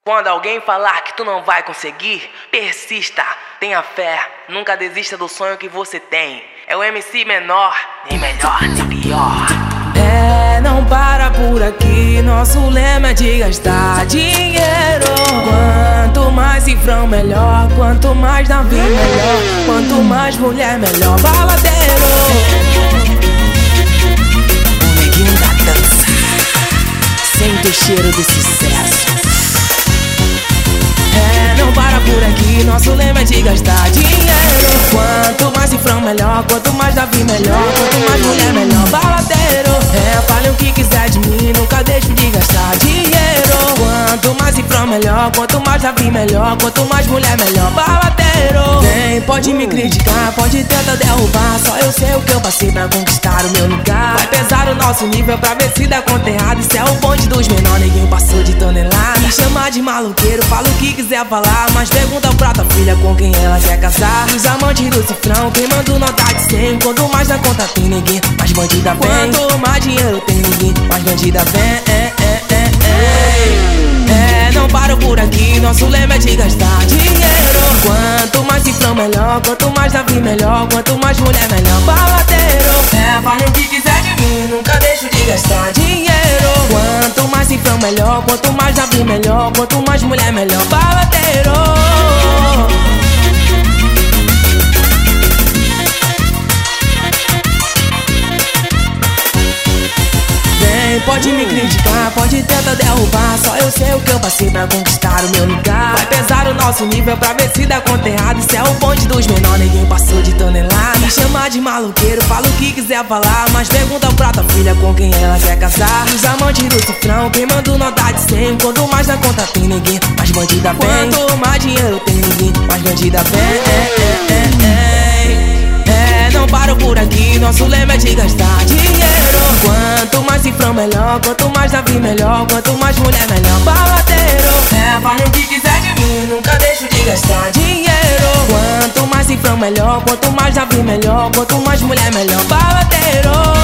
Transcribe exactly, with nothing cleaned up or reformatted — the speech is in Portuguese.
Quando alguém falar que tu não vai conseguir, persista, tenha fé, nunca desista do sonho que você tem. É o M C menor, nem melhor, nem pior. É, não para por aqui, nosso lema é de gastar dinheiro. Quanto mais cifrão melhor, quanto mais navio melhor, quanto mais mulher melhor, baladeiro. O neguinho da dança, sente o cheiro do sucesso. É, não para por aqui, nosso lema é de gastar dinheiro. Quanto mais cifrão melhor, quanto mais navio melhor, quanto mais mulher melhor, baladeiro. É, fale o que quiser de mim, nunca deixo de gastar dinheiro. Quanto mais cifrão melhor, quanto mais navio melhor, quanto mais mulher melhor, baladeiro. Vem, pode me criticar, pode tentar derrubar, só eu sei o que eu passei pra conquistar o meu lugar. Vai pesar o nosso nível pra ver se dá conta errada. Isso é o bonde dos menores, ninguém passou de tonelada. Me chamar de maluqueiro, fala o que quiser falar, mas pergunta pra tua filha com quem ela quer casar. Os amantes do cifrão, quem manda nota de cem. Quanto mais na conta tem ninguém, mais bandida vem. Quanto mais dinheiro tem ninguém, mais bandida vem. É, é, é, é. É, não paro por aqui, nosso lema é de gastar dinheiro. Quanto mais cifrão melhor, quanto mais navio melhor, quanto mais mulher melhor, baladeiro. É, fale o que quiser de mim, nunca deixo de gastar dinheiro. Quanto mais cifrão melhor, quanto mais navio melhor, quanto mais mulher melhor, baladeiro. Pode me criticar, pode tentar derrubar, só eu sei o que eu passei pra conquistar o meu lugar. Vai pesar o nosso nível pra ver se dá conta errada. Isso é o bonde dos menores, ninguém passou de tonelada. Me chamar de maluqueiro, fala o que quiser falar, mas pergunta pra tua filha com quem ela quer casar. Os amantes do cifrão, quem manda nota de cem. Quanto mais na conta tem ninguém, mais bandida vem. Quanto mais dinheiro tem ninguém, mais bandida vem. É, é, é, é. É, não paro por aqui, nosso lema é de gastar dinheiro. Quanto mais cifrão melhor, quanto mais navio melhor, quanto mais mulher melhor, baladeiro. É, fale o que quiser de mim, nunca deixo de gastar dinheiro. Quanto mais cifrão melhor, quanto mais navio melhor, quanto mais mulher melhor, baladeiro.